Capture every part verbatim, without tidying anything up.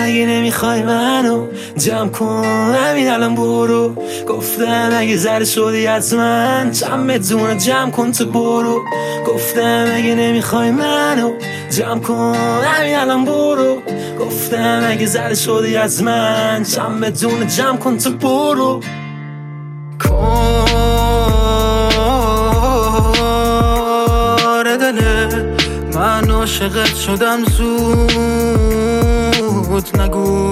اگه نمیخوای منو جمع کن همین الان برو. گفتم اگه زر شدی از من چند بدونه جمع کن تو برو. گفتم اگه نمیخوای منو جمع کن همین الان برو. گفتم اگه زر شدی از من چند بدونه جمع کن تو برو. کار دله من عاشقت شدم زود نگو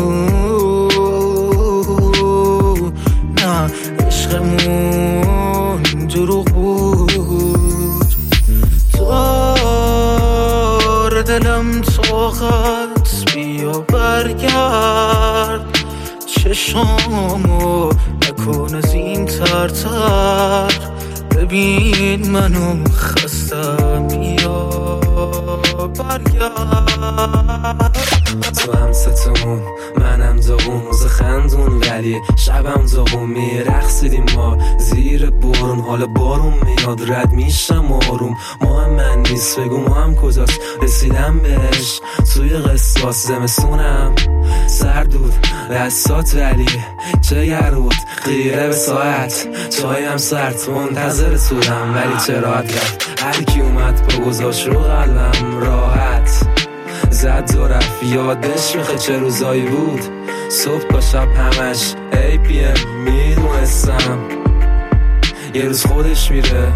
نه عشقمون دروغ بود. دار دلم طاقت بیا برگرد چشامو نکن از این تر تر. ببین منو خستم بیا برگرد. تو هم ستون منم داغون روز خندون ولی شبم داغون میرقصیدیم ما زیر بارون. حالا بارون میاد رد میشم آروم. ما هم من نیست بگو ما هم کجاست رسیدم بهش توی قصاص. زمستونم سردود دستات ولی چه گرود غیره به ساعت چایم سرد منتظر تودم ولی چرا رفت هر کی اومد با گذاشت رو قلبم راحت زد و رفت. یادش میخه چه روزایی بود صبح تا شب همش ای پی ام میدونستم یه روز خودش میره.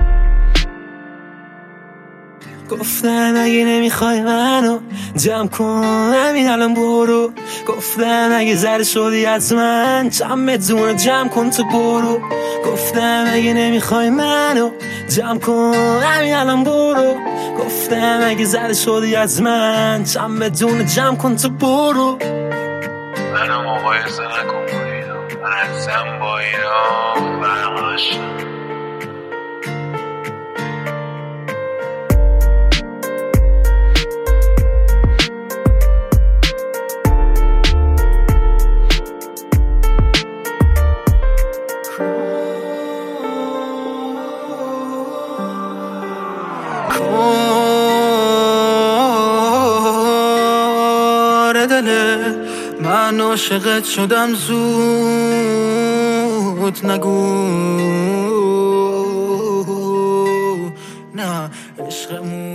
گفتم اگه نمیخوای منو جمع کن همین الان برو. گفتم اگه زر شدی از من چند بدونه جمع کن تو برو. گفتم اگه نمیخوای منو جمع کن همین الان برو. گفتم اگه زر شدی از من چند بدونه جمع کن تو برو. منو مقایسه نکن با اینا من ازم با اینا برقاش. کار دله من عاشقت شدم زود نگو نه عشقمون